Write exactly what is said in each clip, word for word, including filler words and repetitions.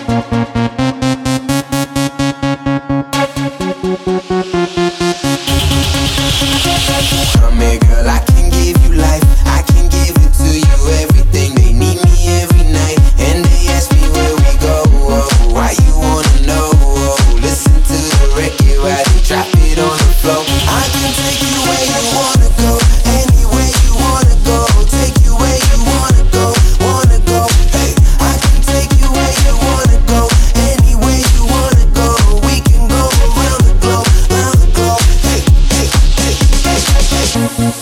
Come here, girl, I can give you life. I can give it to you, everything. They need me every night, and they ask me where we go. Oh, why you wanna know? Oh, listen to the record while they drop it on the floor. I can take you where you wanna go, anywhere you wanna go. Take you where you wanna go, wanna go. Hey, I can take you where you wanna go, anywhere you wanna go. We can go around the globe, around the globe. Hey, hey, hey, hey, hey,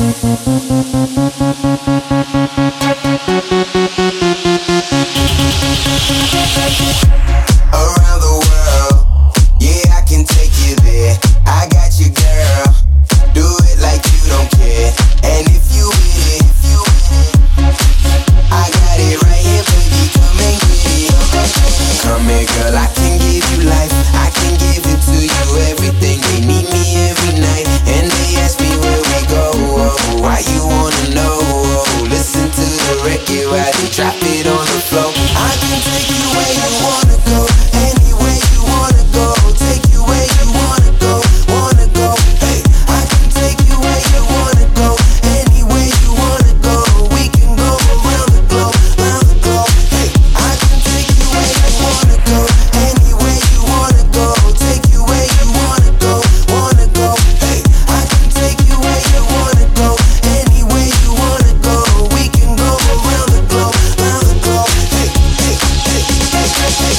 around the world, yeah, I can take you there. I got you, girl. Do it like you don't care. And if you with it, if you with it, I got it right here, baby. Come and get it. Come here, girl. I can give you life. I can give it to you, everything. They need me every night, and they ask me where we go. Oh, why you wanna know? Oh, listen to the record while they drop it on the floor. I can take you where you wanna go, anywhere you wanna go. Take you where you wanna go, wanna go. Hey, I can take you where you wanna go, anywhere you wanna go. We can go around the globe, around the globe. Hey, I can take you where you wanna go, anywhere you wanna go. Take you where you wanna go, wanna go. Hey, I can take you where you wanna go, anywhere you wanna go. We can go around the globe, around the globe. Hey, hey, hey, hey, hey, hey.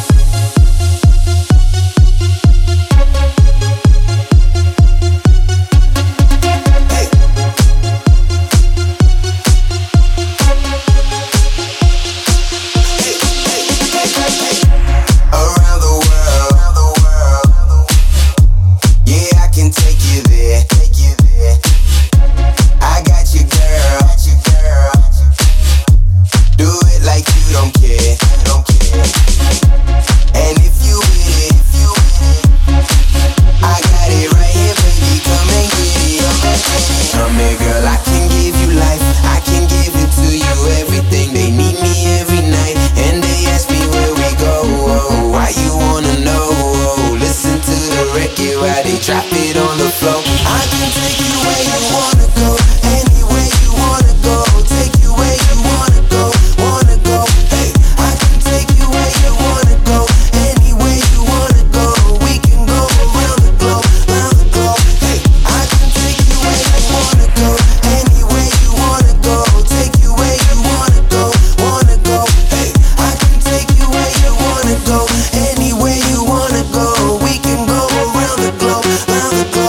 Around the world, yeah, I can take you there. I got you, girl. Do it like you don't care. And if you with it, I got it right here, baby. Come and get it. Come here, girl. I can give you life. I can give it to you, everything. They need me every night, and they ask me where we go. Oh, why you wanna know? Oh, listen to the record while they drop it on the floor. I can take you where you wanna go, anywhere you wanna go. Take you where you wanna go, wanna go. Hey, I can take you where you wanna go, anywhere you wanna go. We can go around the globe, around the globe. Hey, I can take you where you wanna go, anywhere you wanna go. Take you where you wanna go, wanna go. Hey, I can take you where you wanna go, anywhere you wanna go. We can go around the globe, around the globe.